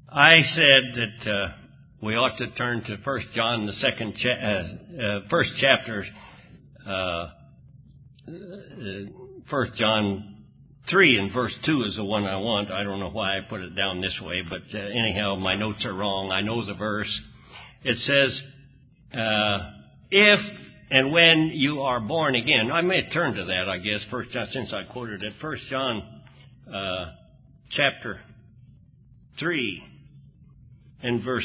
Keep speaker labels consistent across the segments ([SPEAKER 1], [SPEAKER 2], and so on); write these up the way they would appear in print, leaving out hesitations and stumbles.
[SPEAKER 1] I said that we ought to turn to 1 John, the first chapter, 1 John 3 and verse 2 is the one I want. I don't know why I put it down this way, but anyhow, my notes are wrong. I know the verse. It says, if and when you are born again. I may turn to that, I guess, First John, since I quoted it. 1 John chapter 3 and verse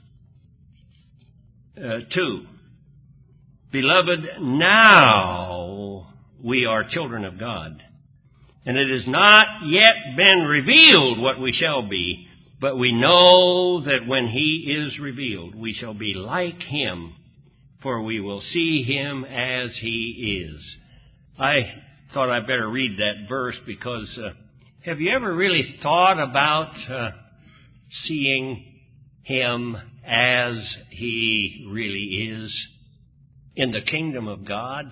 [SPEAKER 1] 2. Beloved, now we are children of God, and it has not yet been revealed what we shall be, but we know that when He is revealed, we shall be like Him, for we will see Him as He is. I thought I'd better read that verse because have you ever really thought about seeing Him as He really is in the kingdom of God?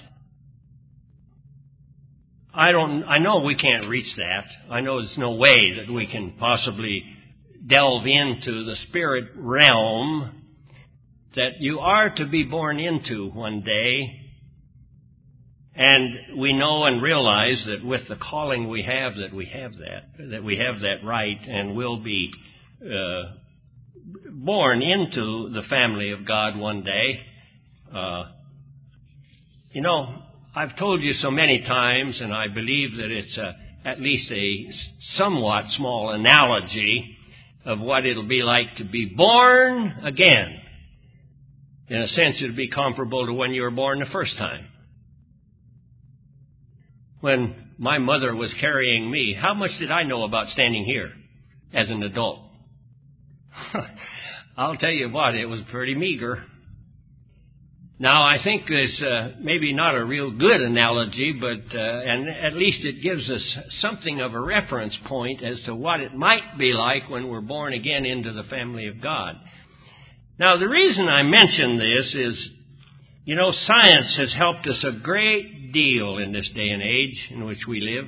[SPEAKER 1] I know we can't reach that. I know there's no way that we can possibly delve into the spirit realm that you are to be born into one day. And we know and realize that with the calling we have that we have that right and will be born into the family of God one day. I've told you so many times, and I believe that it's at least a somewhat small analogy of what it'll be like to be born again. In a sense, it'll be comparable to when you were born the first time. When my mother was carrying me, how much did I know about standing here as an adult? I'll tell you what, it was pretty meager. Now, I think it's maybe not a real good analogy, but and at least it gives us something of a reference point as to what it might be like when we're born again into the family of God. Now, the reason I mention this is, science has helped us a great deal in this day and age in which we live.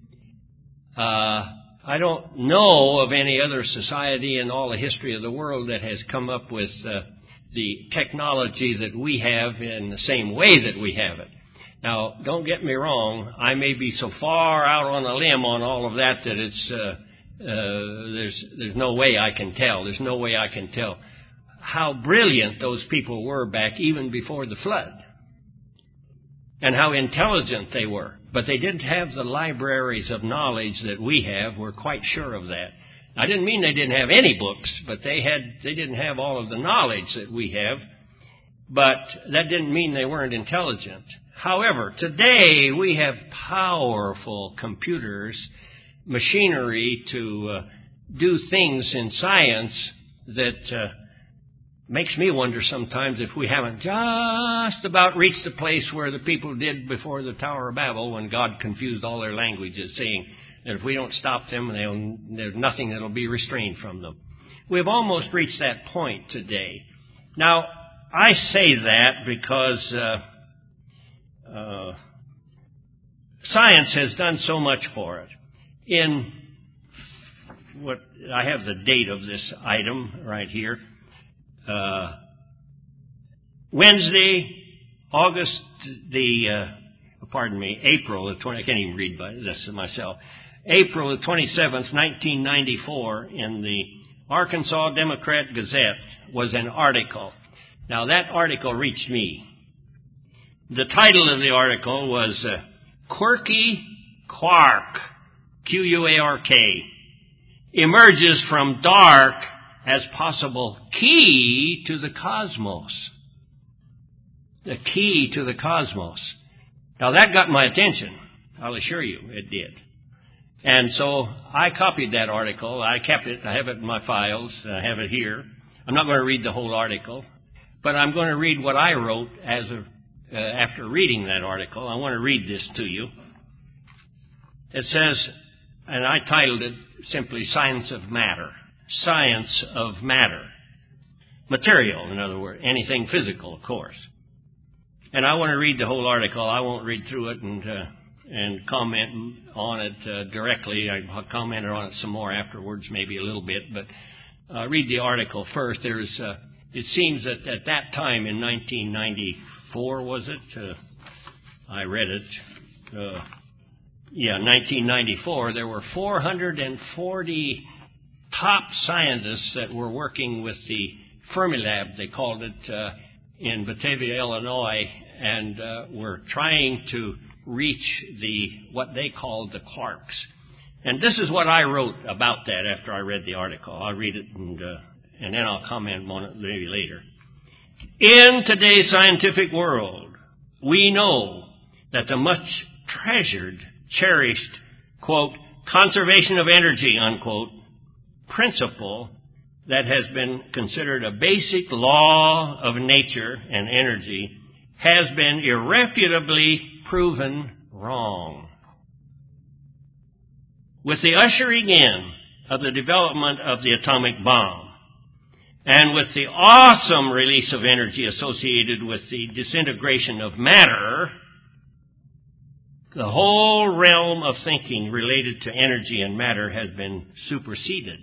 [SPEAKER 1] I don't know of any other society in all the history of the world that has come up with the technology that we have in the same way that we have it. Now, don't get me wrong. I may be so far out on a limb on all of that that it's there's no way I can tell. There's no way I can tell how brilliant those people were back even before the flood, and how intelligent they were. But they didn't have the libraries of knowledge that we have. We're quite sure of that. I didn't mean they didn't have any books, but they didn't have all of the knowledge that we have. But that didn't mean they weren't intelligent. However, today we have powerful computers, machinery to do things in science that makes me wonder sometimes if we haven't just about reached the place where the people did before the Tower of Babel when God confused all their languages, saying that if we don't stop them, there's nothing that will be restrained from them. We've almost reached that point today. Now, I say that because science has done so much for it. I have the date of this item right here. Wednesday, April the 20th, I can't even read by this myself. April the 27th, 1994, in the Arkansas Democrat Gazette was an article. Now, that article reached me. The title of the article was Quirky Quark, Q-U-A-R-K, emerges from dark as possible key to the cosmos. The key to the cosmos. Now, that got my attention. I'll assure you it did. And so I copied that article. I kept it. I have it in my files. I have it here. I'm not going to read the whole article, but I'm going to read what I wrote after reading that article. I want to read this to you. It says, and I titled it simply Science of Matter. Science of matter. Material, in other words. Anything physical, of course. And I want to read the whole article. I won't read through it and comment on it directly. I'll comment on it some more afterwards, maybe a little bit. But read the article first. It seems that at that time in 1994, was it? I read it. 1994, there were 440 top scientists that were working with the Fermilab, they called it, in Batavia, Illinois, and were trying to reach what they called the quarks. And this is what I wrote about that after I read the article. I'll read it and then I'll comment on it maybe later. In today's scientific world, we know that the much treasured, cherished, quote, conservation of energy, unquote, principle that has been considered a basic law of nature and energy has been irrefutably proven wrong. With the ushering in of the development of the atomic bomb, and with the awesome release of energy associated with the disintegration of matter, the whole realm of thinking related to energy and matter has been superseded.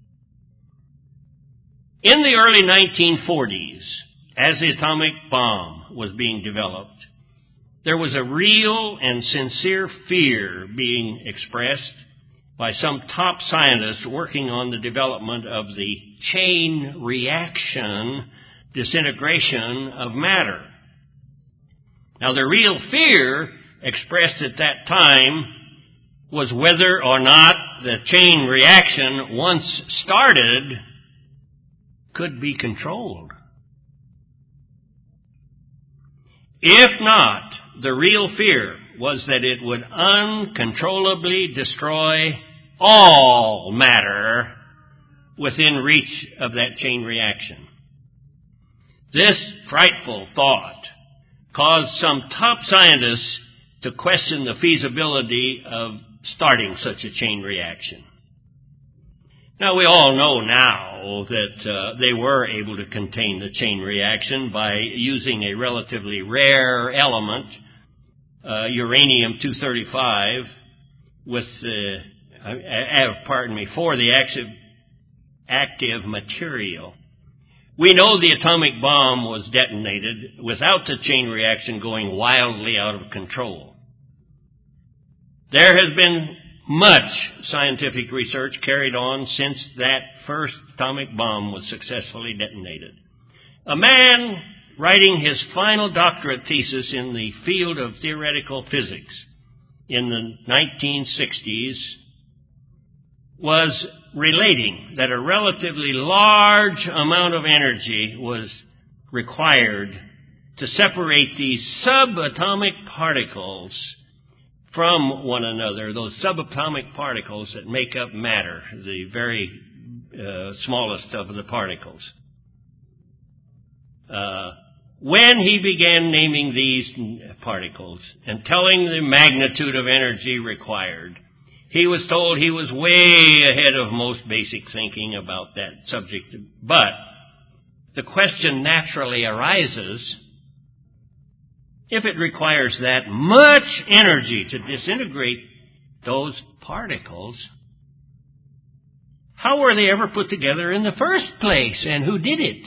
[SPEAKER 1] In the early 1940s, as the atomic bomb was being developed, there was a real and sincere fear being expressed by some top scientists working on the development of the chain reaction disintegration of matter. Now, the real fear expressed at that time was whether or not the chain reaction, once started, could be controlled. If not, the real fear was that it would uncontrollably destroy all matter within reach of that chain reaction. This frightful thought caused some top scientists to question the feasibility of starting such a chain reaction. Now, we all know now that they were able to contain the chain reaction by using a relatively rare element, uranium-235, for the active material. We know the atomic bomb was detonated without the chain reaction going wildly out of control. There has been much scientific research carried on since that first atomic bomb was successfully detonated. A man writing his final doctorate thesis in the field of theoretical physics in the 1960s was relating that a relatively large amount of energy was required to separate these subatomic particles from one another, those subatomic particles that make up matter, the very smallest of the particles. When he began naming these particles and telling the magnitude of energy required, he was told he was way ahead of most basic thinking about that subject. But the question naturally arises, if it requires that much energy to disintegrate those particles, how were they ever put together in the first place, and who did it?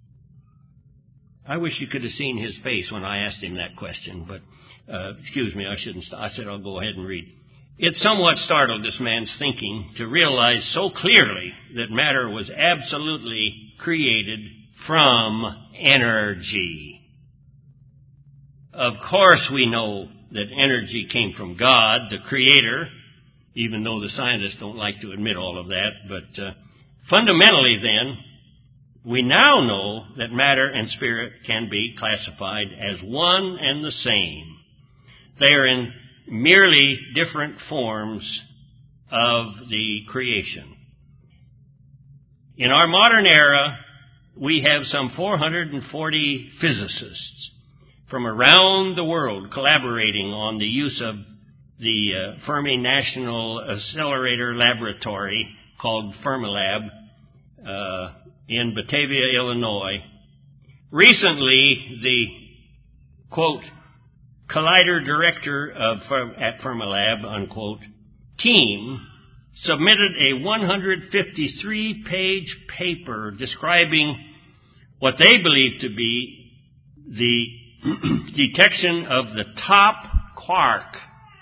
[SPEAKER 1] I wish you could have seen his face when I asked him that question, but excuse me, I shouldn't. I said I'll go ahead and read. It somewhat startled this man's thinking to realize so clearly that matter was absolutely created from energy. Of course we know that energy came from God, the Creator, even though the scientists don't like to admit all of that. But fundamentally then, we now know that matter and spirit can be classified as one and the same. They are in merely different forms of the creation. In our modern era, we have some 440 physicists from around the world collaborating on the use of the Fermi National Accelerator Laboratory called Fermilab in Batavia, Illinois. Recently, the, quote, Collider Director at Fermilab, unquote, team submitted a 153-page paper describing what they believe to be the detection of the top quark.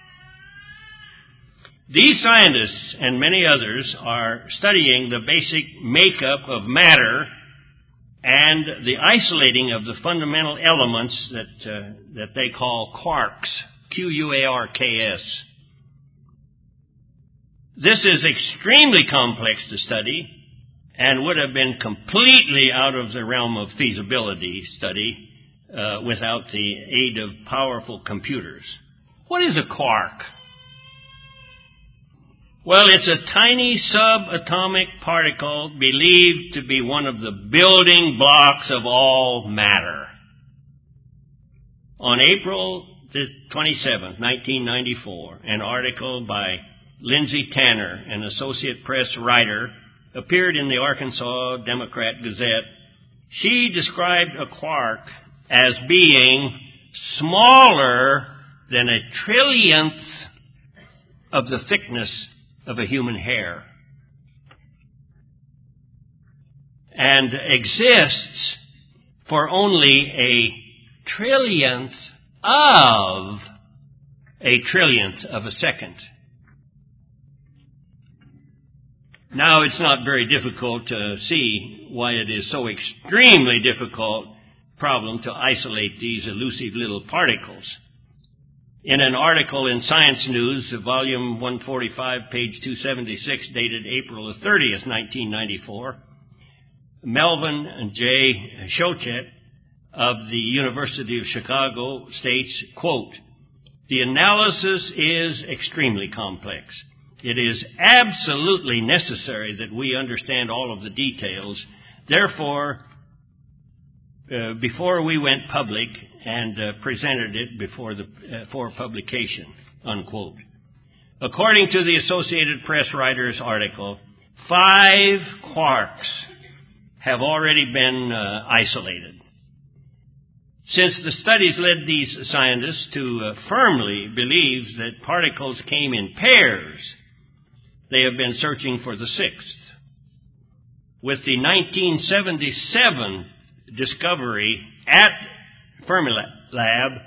[SPEAKER 1] These scientists and many others are studying the basic makeup of matter and the isolating of the fundamental elements that they call quarks, Q-U-A-R-K-S. This is extremely complex to study and would have been completely out of the realm of feasibility study without the aid of powerful computers. What is a quark? Well, it's a tiny subatomic particle believed to be one of the building blocks of all matter. On April 27, 1994, an article by Lindsay Tanner, an Associate Press writer, appeared in the Arkansas Democrat Gazette. She described a quark as being smaller than a trillionth of the thickness of a human hair, and exists for only a trillionth of a second. Now, it's not very difficult to see why it is so extremely difficult problem to isolate these elusive little particles. In an article in Science News, volume 145, page 276, dated April 30th, 1994, Melvin J. Schochet of the University of Chicago states, quote, "The analysis is extremely complex. It is absolutely necessary that we understand all of the details. Therefore, before we went public and presented it for publication," unquote. According to the Associated Press writer's article, 5 quarks have already been isolated. Since the studies led these scientists to firmly believe that particles came in pairs, they have been searching for the 6th. With the 1977 discovery at Fermilab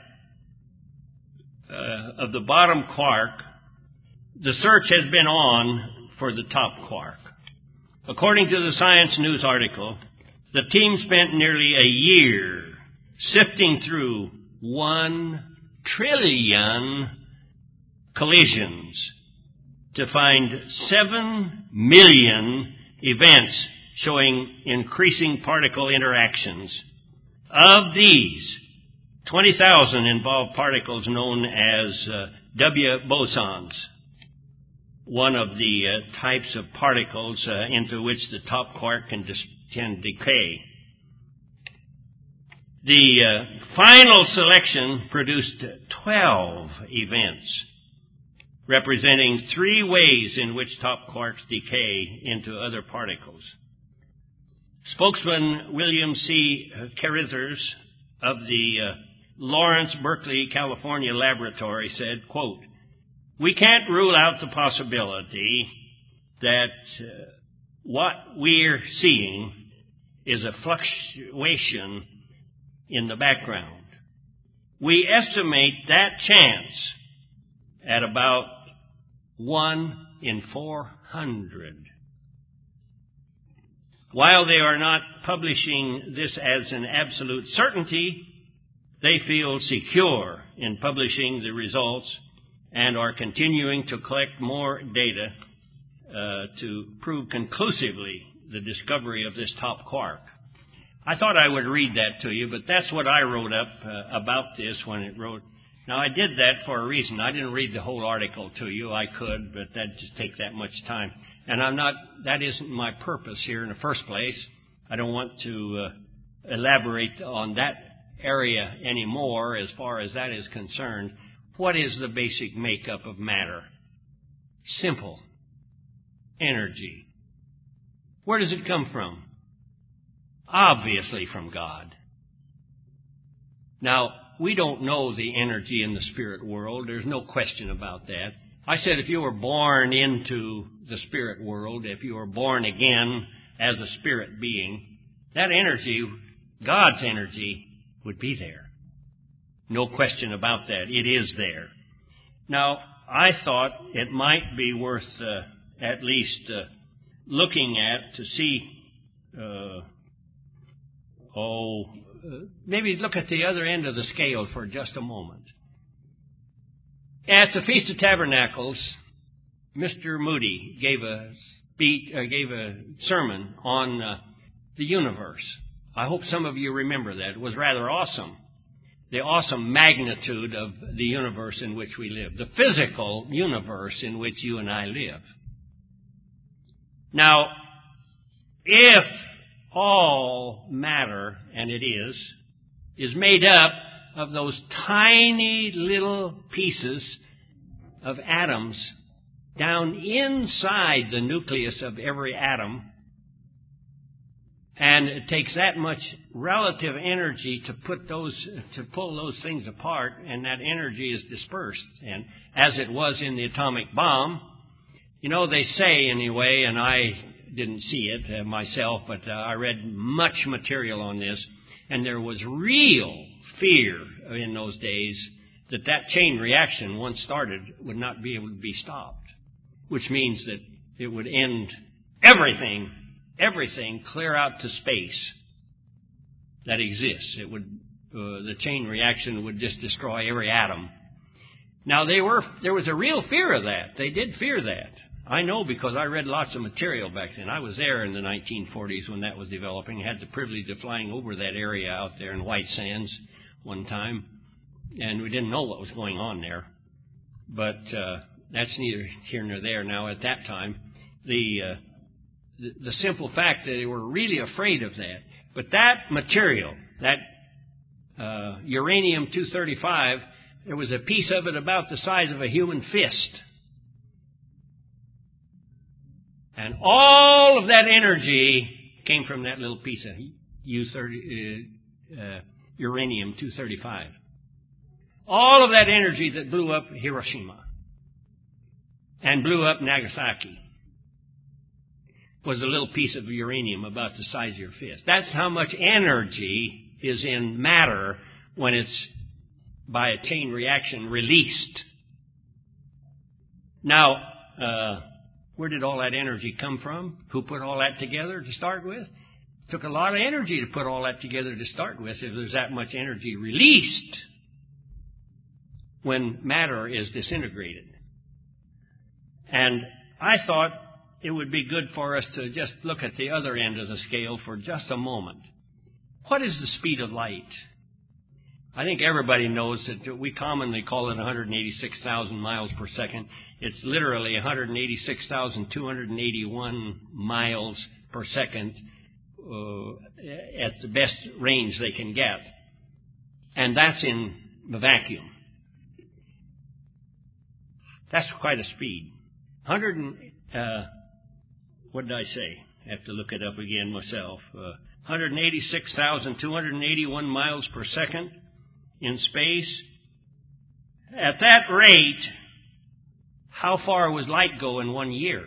[SPEAKER 1] of the bottom quark, the search has been on for the top quark. According to the Science News article, the team spent nearly a year sifting through 1 trillion collisions to find 7 million events showing increasing particle interactions. Of these, 20,000 involve particles known as W bosons, one of the types of particles into which the top quark can decay. The final selection produced 12 events, representing 3 ways in which top quarks decay into other particles. Spokesman William C. Carithers of the Lawrence Berkeley, California laboratory said, quote, "We can't rule out the possibility that what we're seeing is a fluctuation in the background. We estimate that chance at about 1 in 400. While they are not publishing this as an absolute certainty, they feel secure in publishing the results and are continuing to collect more data to prove conclusively the discovery of this top quark." I thought I would read that to you, but that's what I wrote up about this when it wrote. Now, I did that for a reason. I didn't read the whole article to you. I could, but that'd just take that much time. And that isn't my purpose here in the first place. I don't want to elaborate on that area anymore as far as that is concerned. What is the basic makeup of matter? Simple. Energy. Where does it come from? Obviously from God. Now, we don't know the energy in the spirit world. There's no question about that. I said if you were born into the spirit world, if you were born again as a spirit being, that energy, God's energy, would be there. No question about that. It is there. Now, I thought it might be worth at least looking at to see, maybe look at the other end of the scale for just a moment. At the Feast of Tabernacles, Mr. Moody gave a sermon on the universe. I hope some of you remember that. It was rather awesome. The awesome magnitude of the universe in which we live. The physical universe in which you and I live. Now, if all matter, and it is made up of those tiny little pieces of atoms down inside the nucleus of every atom, and it takes that much relative energy to pull those things apart, and that energy is dispersed. And as it was in the atomic bomb, they say anyway, and I didn't see it myself, but I read much material on this, and there was real fear in those days that chain reaction, once started, would not be able to be stopped, which means that it would end everything clear out to space that exists. It would, the chain reaction would just destroy every atom. Now there was a real fear of that. They did fear that. I know because I read lots of material back then. I was there in the 1940s when that was developing. I had the privilege of flying over that area out there in White Sands one time, and we didn't know what was going on there. But that's neither here nor there. Now at that time, the simple fact that they were really afraid of that. But that material, that uranium-235, there was a piece of it about the size of a human fist. And all of that energy came from that little piece of uranium-235. All of that energy that blew up Hiroshima and blew up Nagasaki was a little piece of uranium about the size of your fist. That's how much energy is in matter when it's by a chain reaction released. Now, where did all that energy come from? Who put all that together to start with? It took a lot of energy to put all that together to start with if there's that much energy released when matter is disintegrated. And I thought it would be good for us to just look at the other end of the scale for just a moment. What is the speed of light? I think everybody knows that we commonly call it 186,000 miles per second. It's literally 186,281 miles per second at the best range they can get. And that's in the vacuum. That's quite a speed. What did I say? I have to look it up again myself. 186,281 miles per second in space. At that rate, how far was light go in 1 year?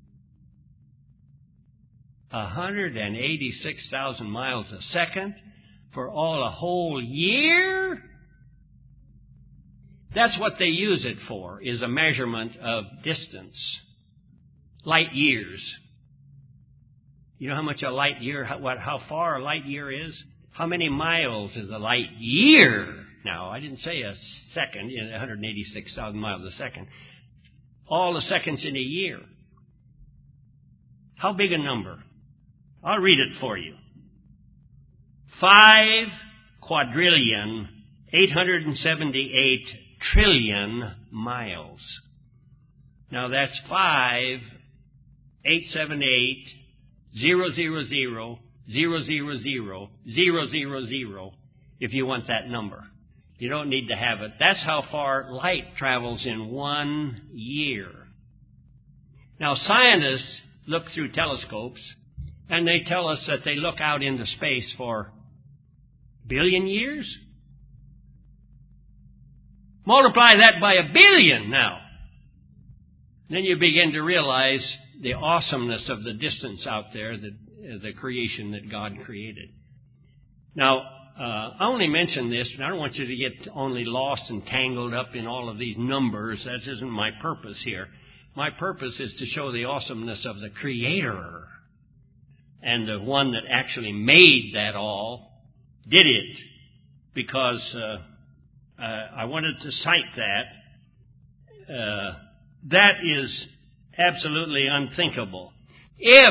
[SPEAKER 1] 186,000 miles a second for all a whole year? That's what they use it for, is a measurement of distance. Light years. You know how much a light year, how far a light year is? How many miles is a light year? Now, I didn't say a second, 186,000 miles a second. All the seconds in a year. How big a number? I'll read it for you. 5,878 trillion miles. Now that's 5,878,000,000,000 if you want that number. You don't need to have it. That's how far light travels in 1 year. Now scientists look through telescopes and they tell us that they look out into space for billion years. Multiply that by 1 billion now. Then you begin to realize the awesomeness of the distance out there, the creation that God created. Now, I only mention this, and I don't want you to get only lost and tangled up in all of these numbers. That isn't my purpose here. My purpose is to show the awesomeness of the Creator and the one that actually made that all, did it, because I wanted to cite that. That is absolutely unthinkable. If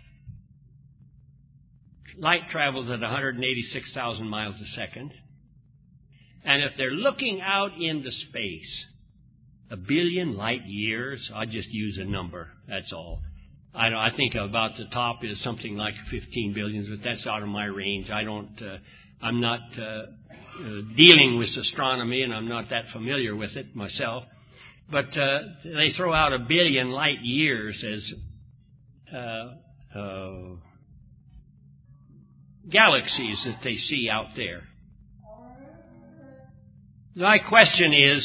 [SPEAKER 1] light travels at 186,000 miles a second, and if they're looking out into space, 1 billion light years, I'll just use a number, that's all. I think about the top is something like 15 billion, but that's out of my range. I'm not dealing with astronomy, and I'm not that familiar with it myself. But they throw out 1 billion light years as galaxies that they see out there. My question is,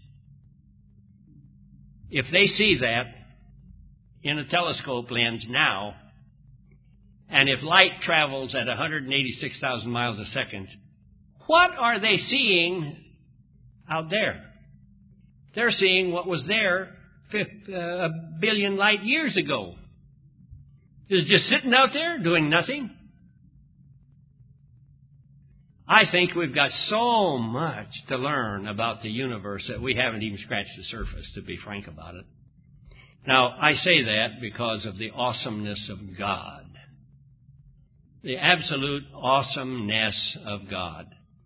[SPEAKER 1] if they see that in a telescope lens now, and if light travels at 186,000 miles a second, what are they seeing out there? They're seeing what was there 1 billion light years ago. It's just sitting out there doing nothing. I think we've got so much to learn about the universe that we haven't even scratched the surface, to be frank about it. Now, I say that because of the awesomeness of God. The absolute awesomeness of God.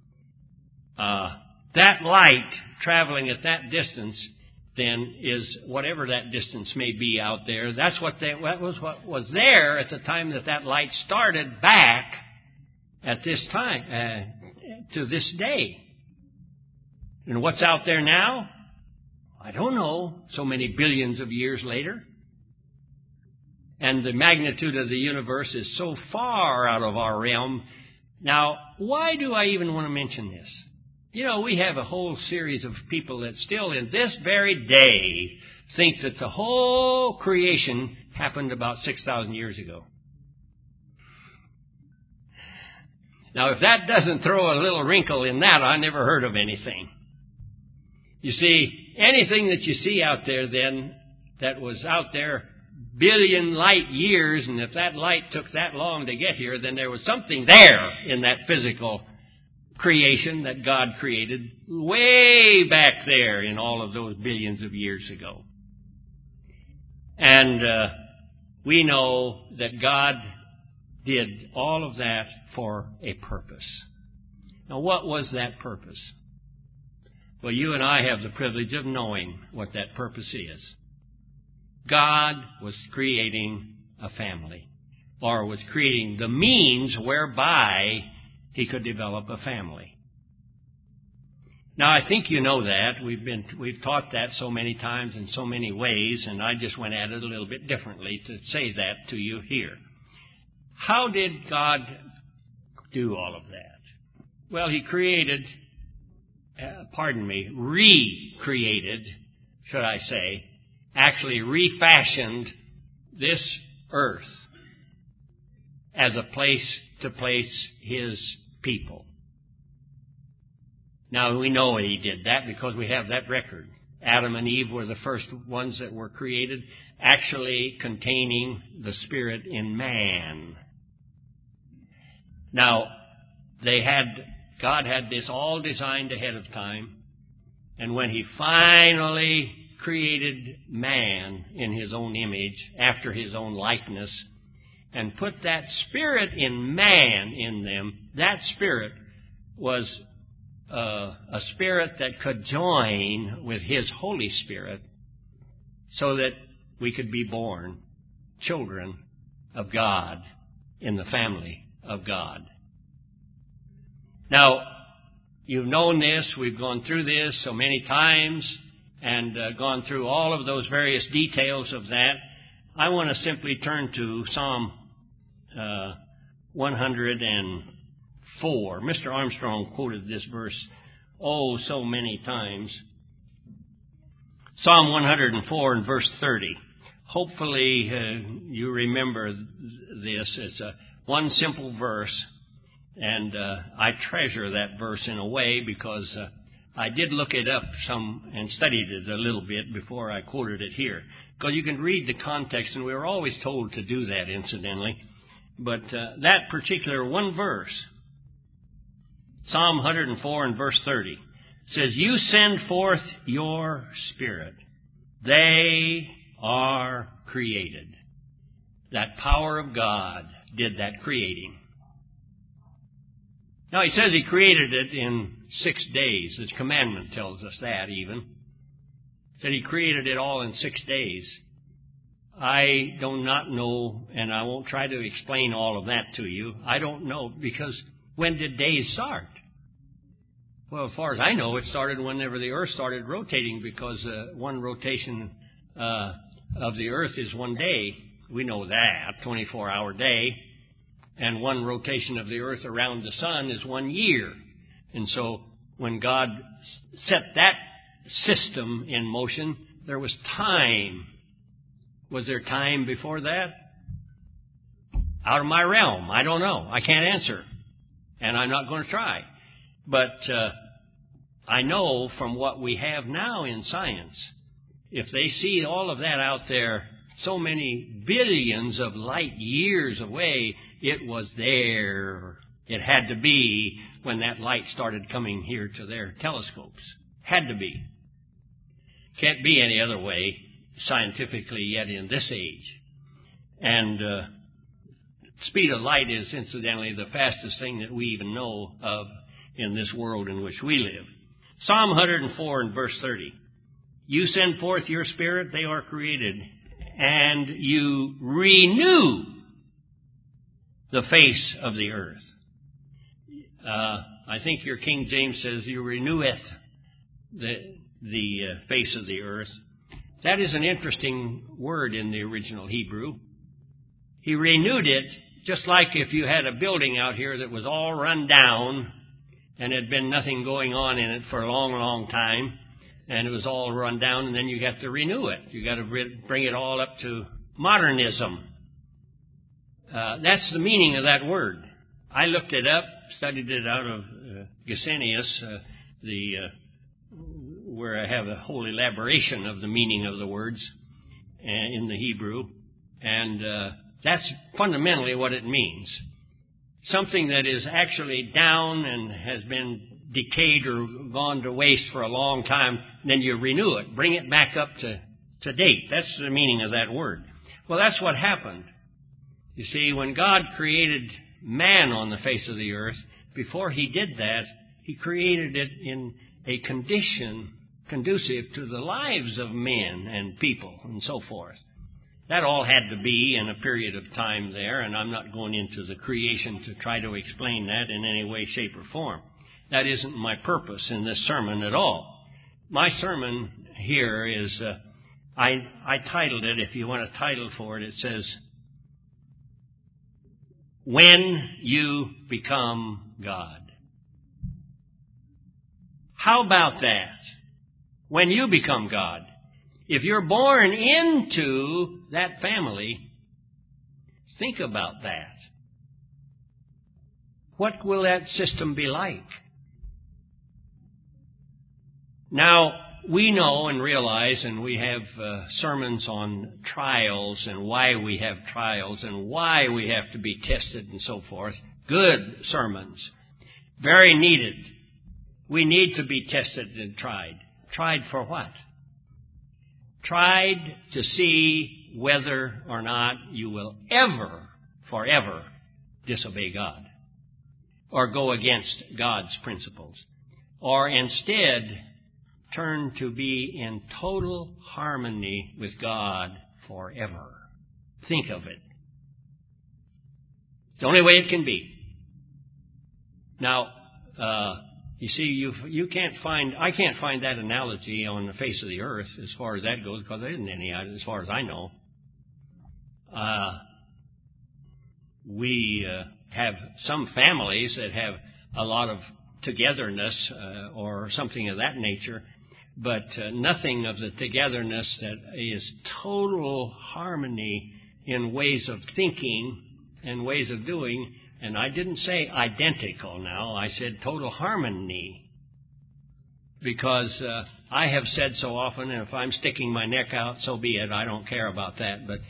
[SPEAKER 1] That light traveling at that distance then is whatever that distance may be out there. That's what was there at the time that light started back at this time, to this day. And what's out there now? I don't know, so many billions of years later. And the magnitude of the universe is so far out of our realm. Now, why do I even want to mention this? You know, we have a whole series of people that still in this very day think that the whole creation happened about 6,000 years ago. Now, if that doesn't throw a little wrinkle in that, I never heard of anything. You see, anything that you see out there then that was out there billion light years, and if that light took that long to get here, then there was something there in that physical creation that God created way back there in all of those billions of years ago. And we know that God did all of that for a purpose. Now, what was that purpose? Well, you and I have the privilege of knowing what that purpose is. God was creating a family, or was creating the means whereby He could develop a family. Now, I think you know that. We've taught that so many times in so many ways, and I just went at it a little bit differently to say that to you here. How did God do all of that? Well, He created, recreated, should I say, actually refashioned this earth as a place to place His people. Now, we know He did that because we have that record. Adam and Eve were the first ones that were created, actually containing the Spirit in man. Now, God had this all designed ahead of time, and when He finally created man in His own image, after His own likeness, and put that Spirit in man in them, that Spirit was a Spirit that could join with His Holy Spirit so that we could be born children of God in the family of God. Now, you've known this, we've gone through this so many times, and gone through all of those various details of that. I want to simply turn to Psalm 104. Mr. Armstrong quoted this verse so many times. Psalm 104 and verse 30. Hopefully you remember this. It's one simple verse, and I treasure that verse in a way because I did look it up some and studied it a little bit before I quoted it here. Because you can read the context, and we were always told to do that, incidentally. But that particular one verse, Psalm 104 and verse 30, says, "You send forth your Spirit. They are created." That power of God did that creating. Now, he says he created it in 6 days. His commandment tells us that even. He said he created it all in 6 days. I do not know, and I won't try to explain all of that to you. I don't know, because when did days start? Well, as far as I know, it started whenever the earth started rotating, because one rotation of the earth is 1 day. We know that, 24-hour day. And one rotation of the earth around the sun is 1 year. And so when God set that system in motion, there was time. Was there time before that? Out of my realm. I don't know. I can't answer. And I'm not going to try. But I know from what we have now in science, if they see all of that out there, so many billions of light years away, it was there. It had to be when that light started coming here to their telescopes. Had to be. Can't be any other way scientifically yet in this age. And speed of light is incidentally the fastest thing that we even know of in this world in which we live. Psalm 104 and verse 30. "You send forth your Spirit, they are created, and you renew the face of the earth." I think your King James says, "You reneweth the face of the earth." That is an interesting word in the original Hebrew. He renewed it, just like if you had a building out here that was all run down and had been nothing going on in it for a long, long time, and it was all run down, and then you have to renew it. You got to bring it all up to modernism. That's the meaning of that word. I looked it up, studied it out of Gesenius, where I have a whole elaboration of the meaning of the words in the Hebrew, and that's fundamentally what it means. Something that is actually down and has been decayed or gone to waste for a long time, then you renew it, bring it back up to date. That's the meaning of that word. Well, that's what happened. You see, when God created man on the face of the earth, before he did that, he created it in a condition conducive to the lives of men and people and so forth. That all had to be in a period of time there, and I'm not going into the creation to try to explain that in any way, shape, or form. That isn't my purpose in this sermon at all. My sermon here is, I titled it, if you want a title for it, it says, "When You Become God." How about that? When you become God. If you're born into that family, think about that. What will that system be like? Now, we know and realize, and we have sermons on trials and why we have trials and why we have to be tested and so forth. Good sermons. Very needed. We need to be tested and tried. Tried for what? Tried to see whether or not you will ever, forever, disobey God or go against God's principles, or instead turn to be in total harmony with God forever. Think of it. It's the only way it can be. Now, you see, I can't find that analogy on the face of the earth as far as that goes, because there isn't any, as far as I know. We have some families that have a lot of togetherness or something of that nature, but nothing of the togetherness that is total harmony in ways of thinking and ways of doing. And I didn't say identical now. I said total harmony. Because I have said so often, and if I'm sticking my neck out, so be it. I don't care about that. But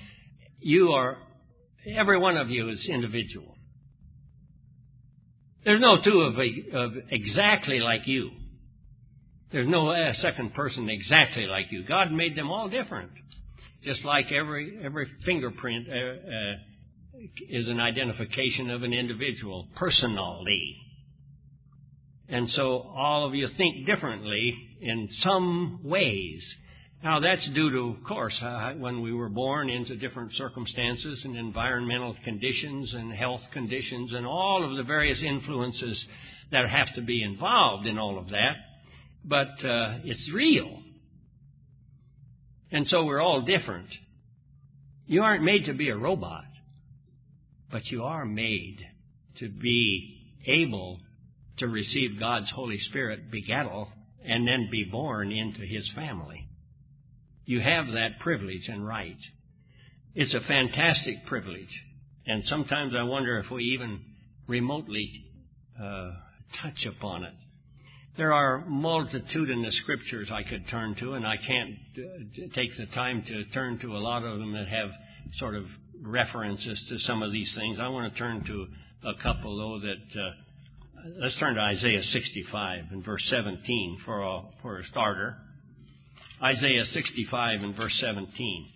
[SPEAKER 1] every one of you is individual. There's no two of exactly like you. There's no second person exactly like you. God made them all different. Just like every fingerprint is an identification of an individual, personally. And so all of you think differently in some ways. Now that's due to, of course, when we were born into different circumstances and environmental conditions and health conditions and all of the various influences that have to be involved in all of that. But it's real. And so we're all different. You aren't made to be a robot, but you are made to be able to receive God's Holy Spirit, begettal, and then be born into His family. You have that privilege and right. It's a fantastic privilege. And sometimes I wonder if we even remotely touch upon it. There are multitudinous scriptures I could turn to, and I can't take the time to turn to a lot of them that have sort of references to some of these things. I want to turn to a couple, though, that... let's turn to Isaiah 65 and verse 17 for a starter. Isaiah 65 and verse 17.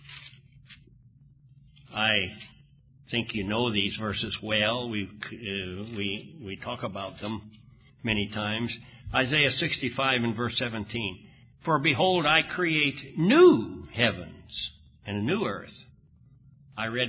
[SPEAKER 1] I think you know these verses well. We talk about them many times. Isaiah 65 and verse 17. For behold, I create new heavens and a new earth. I read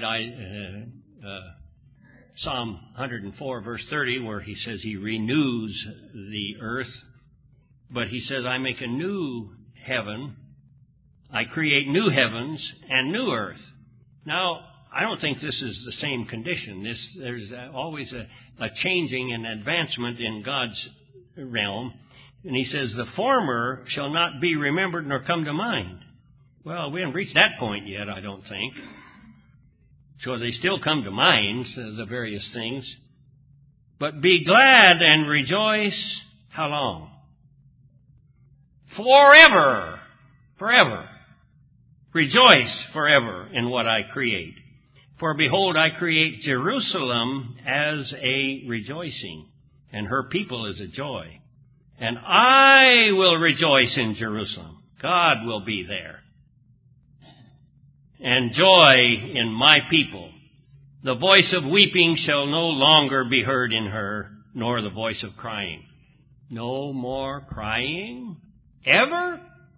[SPEAKER 1] Psalm 104 verse 30 where he says he renews the earth. But he says, I make a new heaven. I create new heavens and new earth. Now, I don't think this is the same condition. There's always a changing and advancement in God's realm. And he says, the former shall not be remembered nor come to mind. Well, we haven't reached that point yet, I don't think. So they still come to mind, the various things. But be glad and rejoice. How long? Forever. Forever. Rejoice forever in what I create. For behold, I create Jerusalem as a rejoicing, and her people as a joy. And I will rejoice in Jerusalem. God will be there. And joy in my people. The voice of weeping shall no longer be heard in her, nor the voice of crying. No more crying? Ever?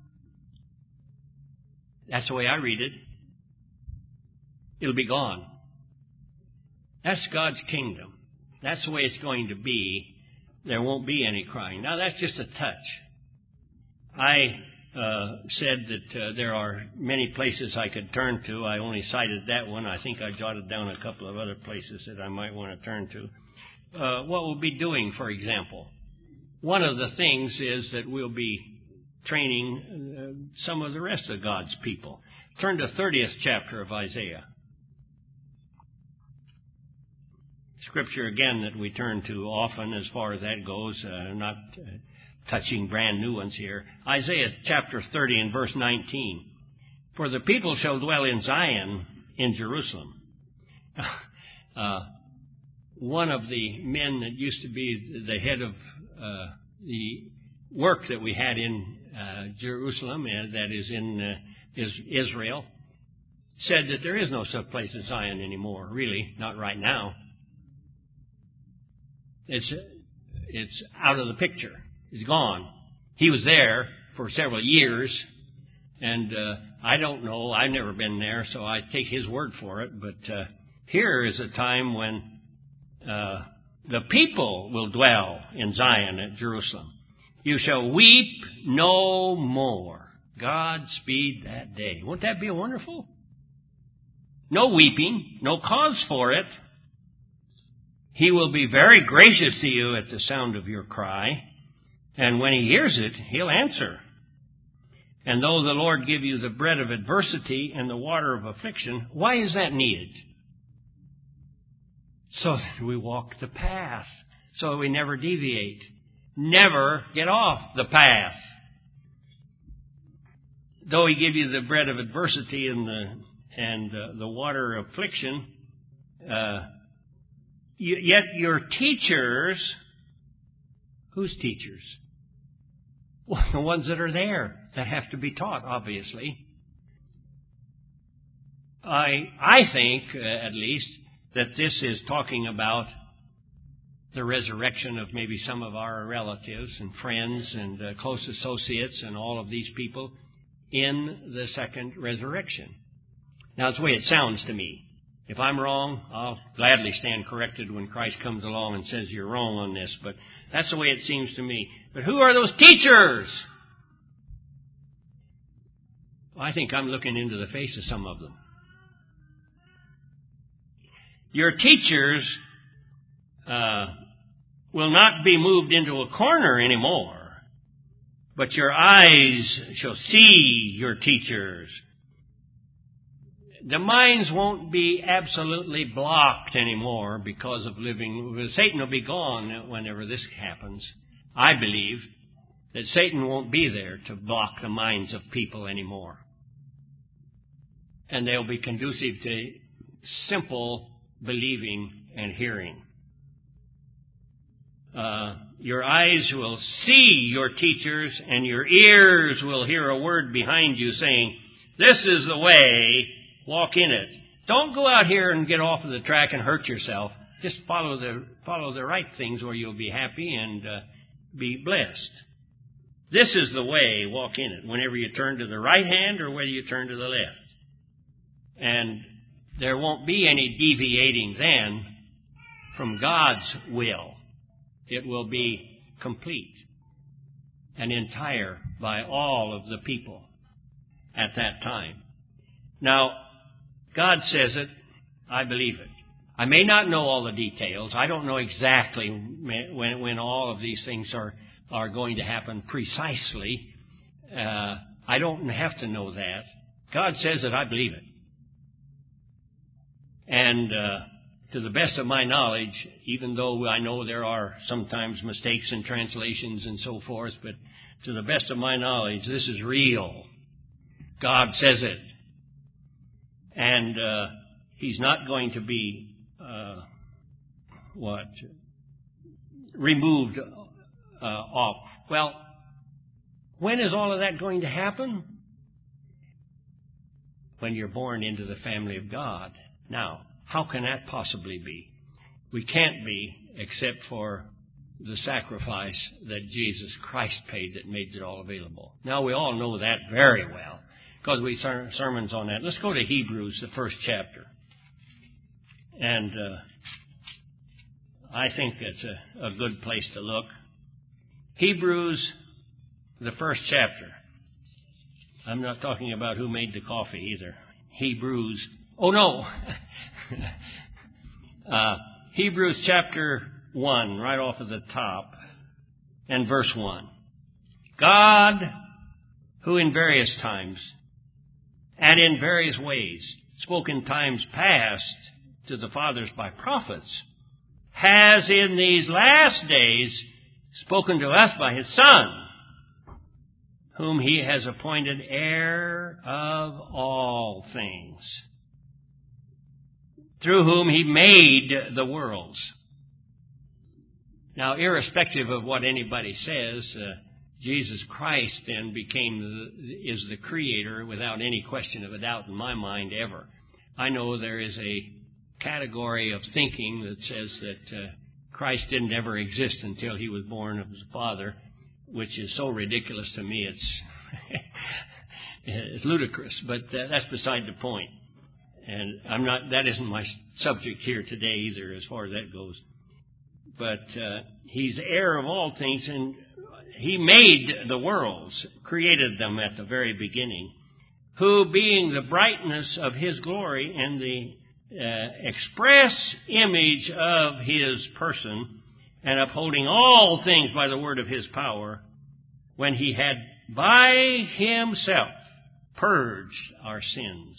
[SPEAKER 1] That's the way I read it. It'll be gone. That's God's kingdom. That's the way it's going to be. There won't be any crying. Now, that's just a touch. I said that there are many places I could turn to. I only cited that one. I think I jotted down a couple of other places that I might want to turn to. What we'll be doing, for example. One of the things is that we'll be training some of the rest of God's people. Turn to 30th chapter of Isaiah. Scripture, again, that we turn to often as far as that goes, not touching brand new ones here. Isaiah chapter 30 and verse 19. For the people shall dwell in Zion, in Jerusalem. One of the men that used to be the head of the work that we had in Jerusalem, that is in Israel, said that there is no such place as Zion anymore, really, not right now. It's out of the picture. It's gone. He was there for several years, and I don't know. I've never been there, so I take his word for it. But here is a time when the people will dwell in Zion at Jerusalem. You shall weep no more. God speed that day. Won't that be wonderful? No weeping, no cause for it. He will be very gracious to you at the sound of your cry. And when he hears it, he'll answer. And though the Lord give you the bread of adversity and the water of affliction, why is that needed? So that we walk the path, so that we never deviate, never get off the path. Though He give you the bread of adversity and the water of affliction, yet your teachers, whose teachers? Well, the ones that are there, that have to be taught, obviously. I think, at least, that this is talking about the resurrection of maybe some of our relatives and friends and close associates and all of these people in the second resurrection. Now, it's the way it sounds to me. If I'm wrong, I'll gladly stand corrected when Christ comes along and says you're wrong on this, but that's the way it seems to me. But who are those teachers? I think I'm looking into the face of some of them. Your teachers will not be moved into a corner anymore, but your eyes shall see your teachers. The minds won't be absolutely blocked anymore because of living. Satan will be gone whenever this happens. I believe that Satan won't be there to block the minds of people anymore. And they'll be conducive to simple believing and hearing. Your eyes will see your teachers, and your ears will hear a word behind you saying, "This is the way, walk in it." Don't go out here and get off of the track and hurt yourself. Just follow the right things where you'll be happy and be blessed. This is the way, walk in it, whenever you turn to the right hand or whether you turn to the left. And there won't be any deviating then from God's will. It will be complete and entire by all of the people at that time. Now, God says it. I believe it. I may not know all the details. I don't know exactly when all of these things are going to happen precisely. I don't have to know that. God says it. I believe it. And to the best of my knowledge, even though I know there are sometimes mistakes in translations and so forth, but to the best of my knowledge, this is real. God says it. And He's not going to be removed off. Well, when is all of that going to happen? When you're born into the family of God. Now, how can that possibly be? We can't be except for the sacrifice that Jesus Christ paid that made it all available. Now, we all know that very well because we sermons on that. Let's go to Hebrews, the first chapter. And I think it's a good place to look. Hebrews, the first chapter. I'm not talking about who made the coffee either. Hebrews. Oh, no. Hebrews chapter 1, right off of the top, and verse 1. God, who in various times and in various ways spoke in times past to the fathers by prophets, has in these last days spoken to us by His Son, whom He has appointed heir of all things, through whom He made the worlds. Now, irrespective of what anybody says, Jesus Christ then is the Creator without any question of a doubt in my mind ever. I know there is a category of thinking that says that Christ didn't ever exist until He was born of His Father, which is so ridiculous to me it's ludicrous, but that's beside the point. And that isn't my subject here today either as far as that goes. But He's heir of all things, and He made the worlds, created them at the very beginning, who being the brightness of His glory and the express image of His person, and upholding all things by the word of His power, when He had by himself purged our sins.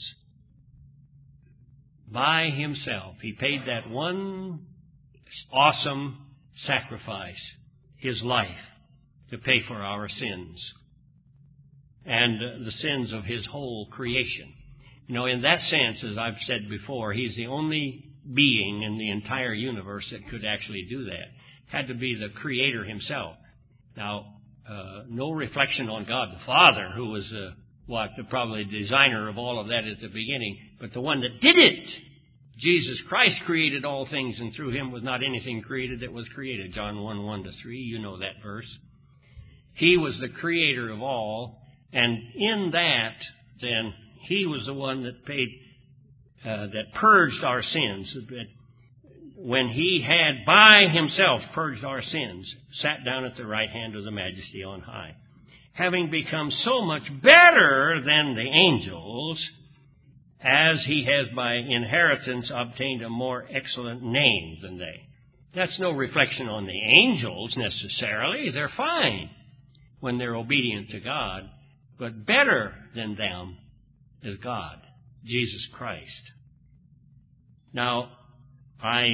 [SPEAKER 1] By himself. He paid that one awesome sacrifice, his life, to pay for our sins and the sins of his whole creation. You know, in that sense, as I've said before, he's the only being in the entire universe that could actually do that. Had to be the Creator himself. Now, no reflection on God the Father, who was probably the designer of all of that at the beginning, but the one that did it. Jesus Christ created all things, and through him was not anything created that was created. John 1:1-3, you know that verse. He was the creator of all, and in that, then, he was the one that paid, that purged our sins. When he had by himself purged our sins, sat down at the right hand of the Majesty on high, having become so much better than the angels, as he has by inheritance obtained a more excellent name than they. That's no reflection on the angels necessarily. They're fine when they're obedient to God. But better than them is God, Jesus Christ. Now, I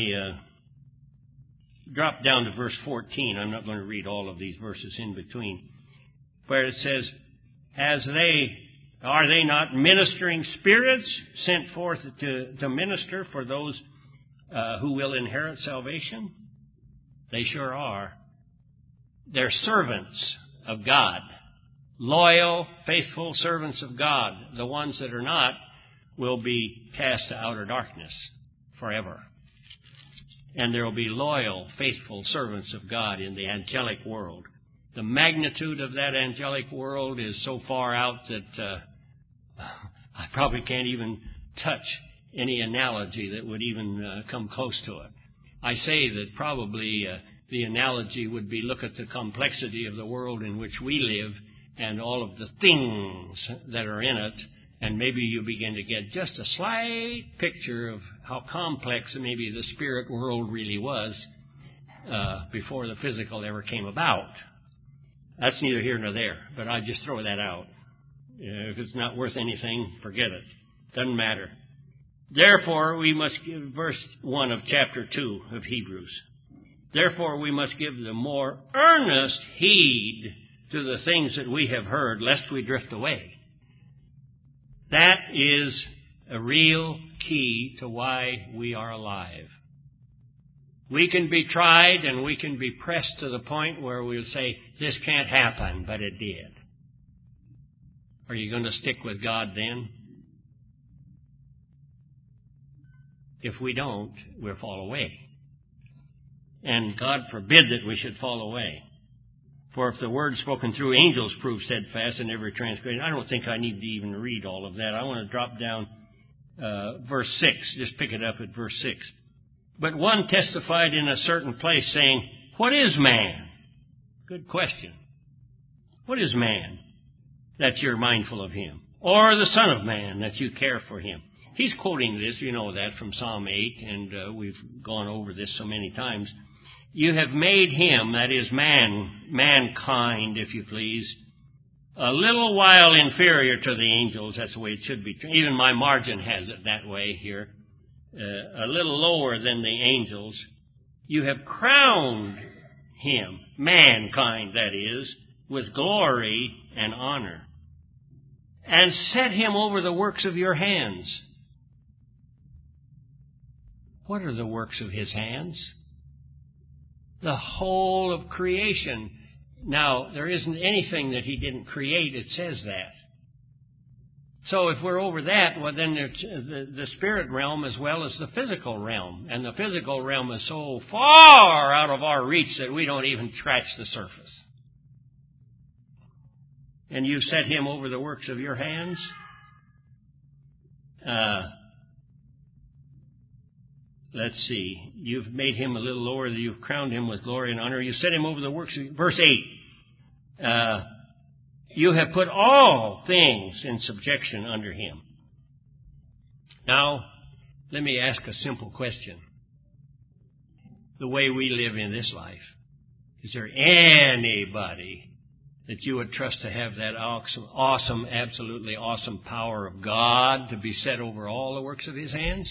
[SPEAKER 1] drop down to verse 14. I'm not going to read all of these verses in between, where it says, are they not ministering spirits sent forth to minister for those who will inherit salvation? They sure are. They're servants of God. Loyal, faithful servants of God. The ones that are not will be cast to outer darkness forever. And there will be loyal, faithful servants of God in the angelic world. The magnitude of that angelic world is so far out that I probably can't even touch any analogy that would even come close to it. I say that probably the analogy would be, look at the complexity of the world in which we live and all of the things that are in it, and maybe you begin to get just a slight picture of how complex maybe the spirit world really was before the physical ever came about. That's neither here nor there, but I just throw that out. If it's not worth anything, forget it. Doesn't matter. Therefore, we must give, verse 1 of chapter 2 of Hebrews, therefore we must give the more earnest heed to the things that we have heard, lest we drift away. That is a real key to why we are alive. We can be tried and we can be pressed to the point where we'll say, this can't happen, but it did. Are you going to stick with God then? If we don't, we'll fall away. And God forbid that we should fall away. For if the word spoken through angels prove steadfast in every transgression, I don't think I need to even read all of that. I want to drop down verse 6. Just pick it up at verse 6. But one testified in a certain place, saying, what is man? Good question. What is man that you're mindful of him? Or the Son of Man that you care for him? He's quoting this, you know that, from Psalm 8, and we've gone over this so many times. You have made him, that is mankind, if you please, a little while inferior to the angels. That's the way it should be. Even my margin has it that way here. A little lower than the angels. You have crowned him, mankind that is, with glory and honor, and set him over the works of your hands. What are the works of his hands? The whole of creation. Now, there isn't anything that he didn't create. It says that. So if we're over that, well, then the spirit realm as well as the physical realm. And the physical realm is so far out of our reach that we don't even scratch the surface. And you set him over the works of your hands. Let's see. You've made him a little lower. You've crowned him with glory and honor. You set him over the works of... Verse 8. You have put all things in subjection under him. Now, let me ask a simple question. The way we live in this life, is there anybody that you would trust to have that awesome, absolutely awesome power of God to be set over all the works of His hands?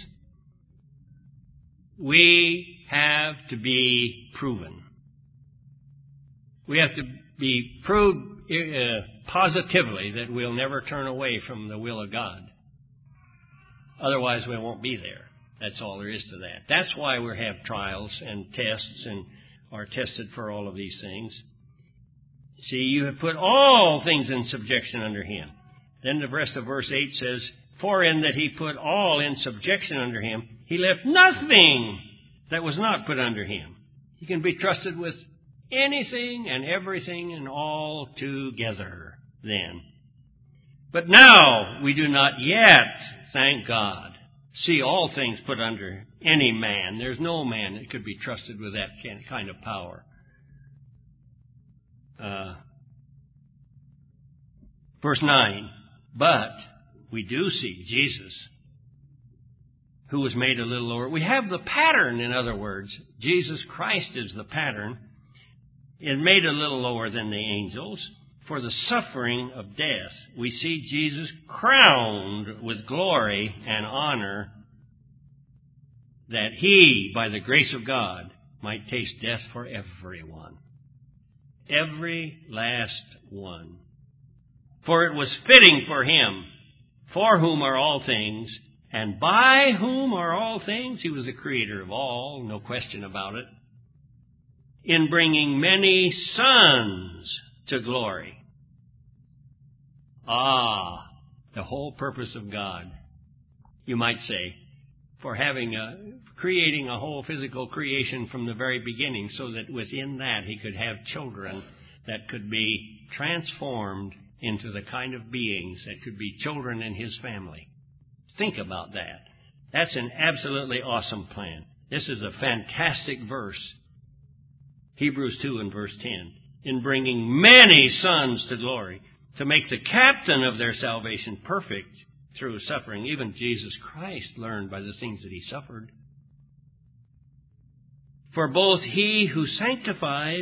[SPEAKER 1] We have to be proven. We have to be proved positively that we'll never turn away from the will of God. Otherwise, we won't be there. That's all there is to that. That's why we have trials and tests and are tested for all of these things. See, you have put all things in subjection under Him. Then the rest of verse 8 says, for in that He put all in subjection under Him, He left nothing that was not put under Him. He can be trusted with anything and everything and all together then. But now we do not yet, thank God, see all things put under any man. There's no man that could be trusted with that kind of power. Verse 9, but we do see Jesus, who was made a little lower. We have the pattern, in other words. Jesus Christ is the pattern. And made a little lower than the angels for the suffering of death. We see Jesus crowned with glory and honor, that He, by the grace of God, might taste death for everyone. Every last one. For it was fitting for Him, for whom are all things, and by whom are all things. He was the creator of all, no question about it. In bringing many sons to glory. The whole purpose of God, you might say, for creating a whole physical creation from the very beginning, so that within that He could have children that could be transformed into the kind of beings that could be children in His family. Think about that. That's an absolutely awesome plan. This is a fantastic verse. Hebrews 2 and verse 10. In bringing many sons to glory, to make the captain of their salvation perfect through suffering. Even Jesus Christ learned by the things that He suffered. For both He who sanctifies,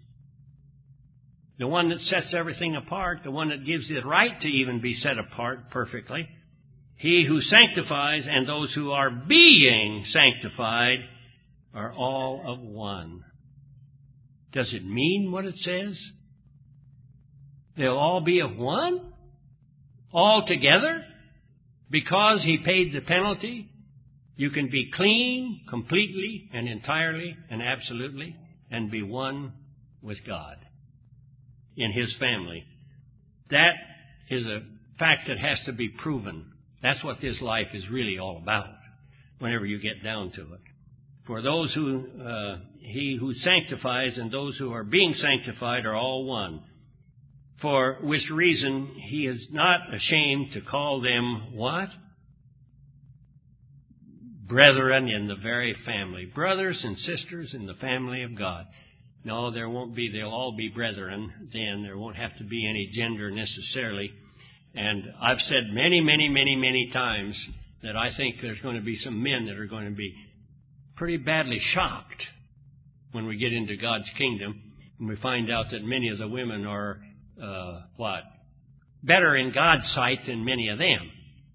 [SPEAKER 1] the one that sets everything apart, the one that gives the right to even be set apart perfectly, He who sanctifies and those who are being sanctified are all of one. Does it mean what it says? They'll all be of one? All together? Because He paid the penalty, you can be clean, completely, and entirely, and absolutely, and be one with God in His family. That is a fact that has to be proven. That's what this life is really all about, whenever you get down to it. For those who, He who sanctifies and those who are being sanctified are all one. For which reason He is not ashamed to call them what? Brethren in the very family. Brothers and sisters in the family of God. No, there won't be. They'll all be brethren then. There won't have to be any gender necessarily. And I've said many times that I think there's going to be some men that are going to be pretty badly shocked when we get into God's kingdom and we find out that many of the women are, better in God's sight than many of them.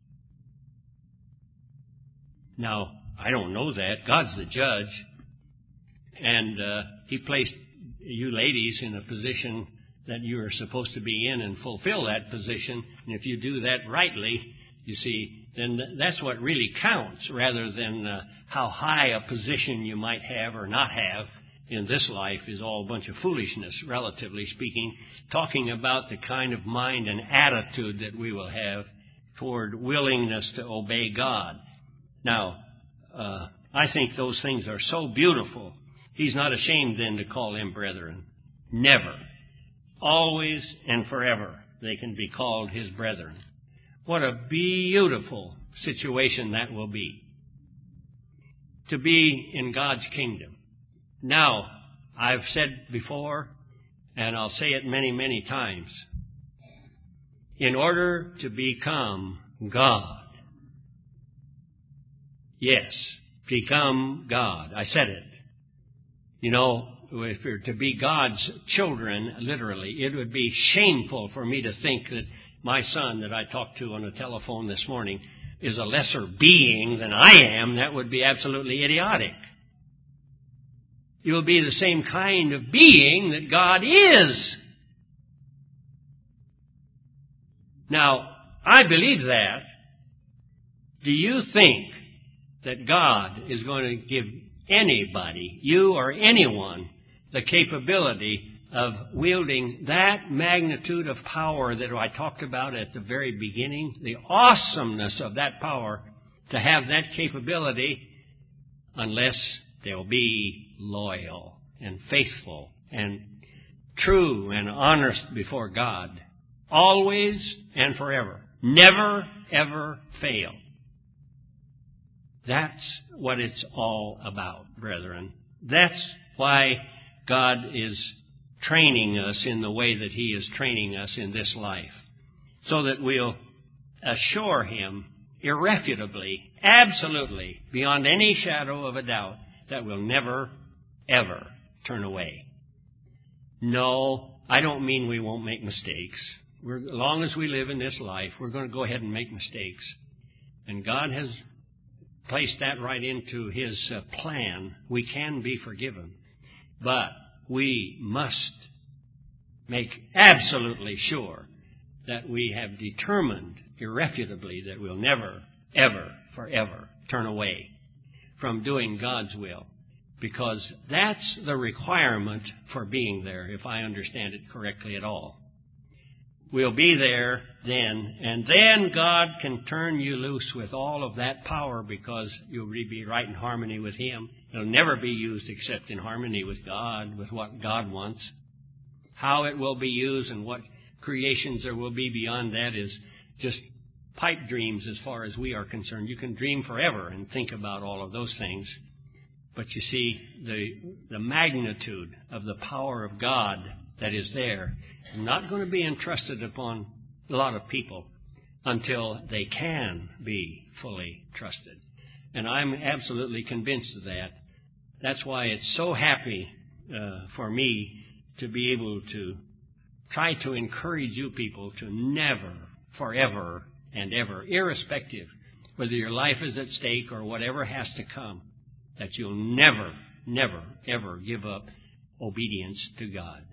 [SPEAKER 1] Now, I don't know that. God's the judge. And He placed you ladies in a position that you are supposed to be in and fulfill that position. And if you do that rightly, you see, then that's what really counts, rather than how high a position you might have or not have in this life is all a bunch of foolishness, relatively speaking, talking about the kind of mind and attitude that we will have toward willingness to obey God. Now, I think those things are so beautiful. He's not ashamed then to call them brethren. Never. Always and forever they can be called His brethren. What a beautiful situation that will be, to be in God's kingdom. Now, I've said before, and I'll say it many times, in order to become God, yes, become God, I said it. You know, if we're to be God's children, literally, it would be shameful for me to think that my son that I talked to on the telephone this morning is a lesser being than I am. That would be absolutely idiotic. You'll be the same kind of being that God is. Now, I believe that. Do you think that God is going to give anybody, you or anyone, the capability of wielding that magnitude of power that I talked about at the very beginning, the awesomeness of that power, to have that capability, unless they'll be loyal and faithful and true and honest before God, always and forever. Never, ever fail. That's what it's all about, brethren. That's why God is training us in the way that He is training us in this life, so that we'll assure Him irrefutably, absolutely, beyond any shadow of a doubt, that we'll never, ever turn away. No, I don't mean we won't make mistakes. As long as we live in this life, we're going to go ahead and make mistakes. And God has placed that right into His plan. We can be forgiven. But we must make absolutely sure that we have determined irrefutably that we'll never, ever, forever turn away from doing God's will. Because that's the requirement for being there, if I understand it correctly at all. We'll be there then, and then God can turn you loose with all of that power, because you'll be right in harmony with Him. It'll never be used except in harmony with God, with what God wants. How it will be used and what creations there will be beyond that is just pipe dreams as far as we are concerned. You can dream forever and think about all of those things. But you see, the magnitude of the power of God that is there is not going to be entrusted upon a lot of people until they can be fully trusted. And I'm absolutely convinced of that. That's why it's so happy for me to be able to try to encourage you people to never, forever and ever, irrespective whether your life is at stake or whatever has to come, that you'll never, never, ever give up obedience to God.